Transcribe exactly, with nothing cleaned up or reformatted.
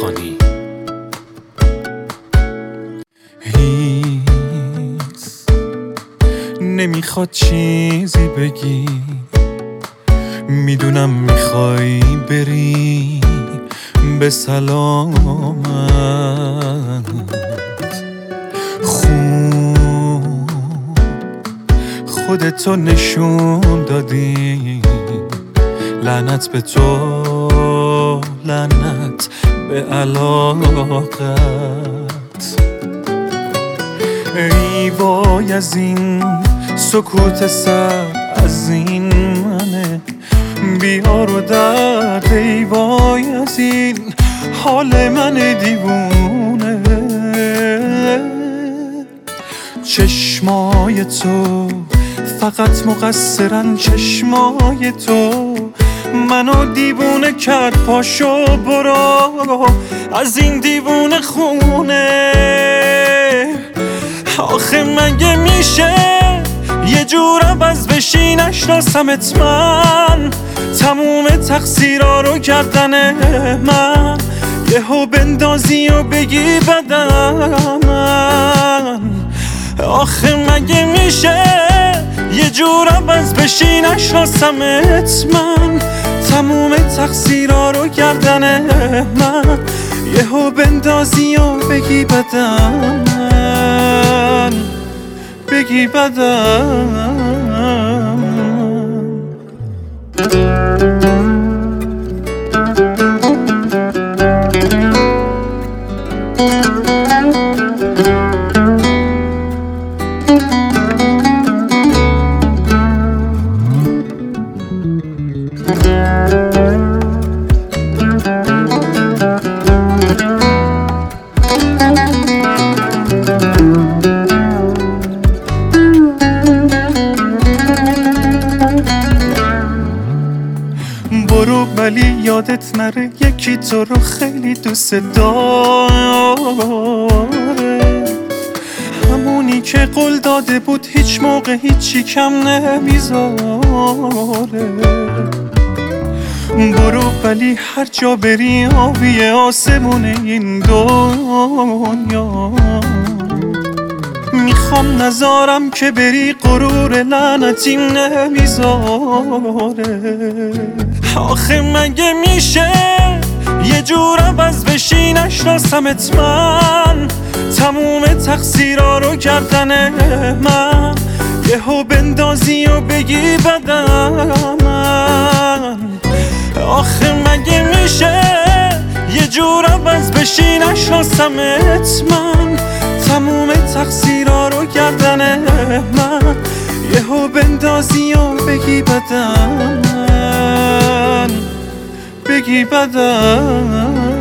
خانی. هیس نمیخواد چیزی بگی، میدونم میخوای بری به سلامت. خوب خودتو نشون دادی، لعنت به تو، لعنت به علاقت. ای وای از این سکوت سر، از این منه بیار و درد. ای وای از این حال من دیوونه. چشمای تو فقط مقصرن، چشمای تو منو دیوونه کرد. پاشو برو از این دیوونه خونه. آخه مگه میشه یه جور عوض بشی نشناسمت من؟ تموم تقصیرها رو گردن من، یهو بندازی و بگی بدم من. آخه مگه میشه یه جور عوض بشی نشناسمت من؟ تموم تقصیرها رو گردن من، یهو بندازی و بگی بدم من، بگی بدم. برو ولی یادت نره یکی تو رو خیلی دوست داره، همونی که قول داده بود هیچ موقع هیچی کم نمیذاره. برو ولی هر جا بری آبی آسمون این دنیا. میخوام نذارم که بری غرور لعنتی نمیذاره. آخه مگه میشه یه جور عوض بشی نشناسمت من؟ تموم تقصیرها رو گردن من، یهو بندازی و بگی بدم من. آخه مگه میشه یه جور عوض بشی نشناسمت من؟ تموم تقصیرها رو گردن من، یهو بندازی و بگی بدم من، بگی بدم.